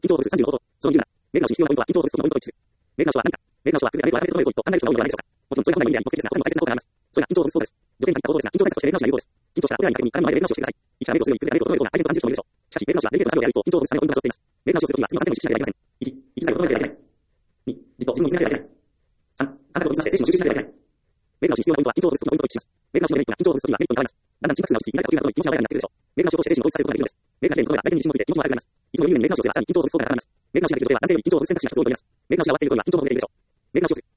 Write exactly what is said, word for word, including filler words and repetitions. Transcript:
緊張をほぐすさんじゅうのこと。その理由なら、メールの必要なポイントは緊張をほぐすことのポイントを一致する。メールの人は何か、メールの人は崩れられるというポイント、案内の人は多いのではないでしょうか。もちろん、それが本来の意味であり、目的ですが、他にも大切なことがあります。それが緊張をほぐすそうです。女性に限ったことですが、緊張対策としてメール直しが有効です。緊張したら、親に確認、彼の前でメール直しをしてください。一からメールをするように崩れられるとどのような相手の感じる人もいるでしょう。しかし、メール直しはデリケートな作業であると、緊張をほぐすためのポイントが揃っています。メール直しをするときは、次のさんてんを意識しなければいけません。いち、いきなり整えてはいけない。に、じっと自分を見つめなければいけない。さん、感覚を見つめて精神を集中しなければいけない。メール直し必要なポイントは緊張をほぐすときのポイントと一致します。メール直しのメリットが緊張をほぐすときはメリットに変わります。だんだん心拍数が落ち着き、見られた時が整い、気持ちが穏やかになってくるでしょう。メール直しを通して精神を統一させることができるのです。メールが綺麗に整えば相手に自信をついて気持ちも悪くなります。いつも有利にメール直しをすればさらに緊張をほぐすそうが高まります。メール直しができる女性は男性より緊張をほぐす選択肢がすごいと思います。メール直しが終わっている頃には緊張をほぐできるでしょう。メール直しをする。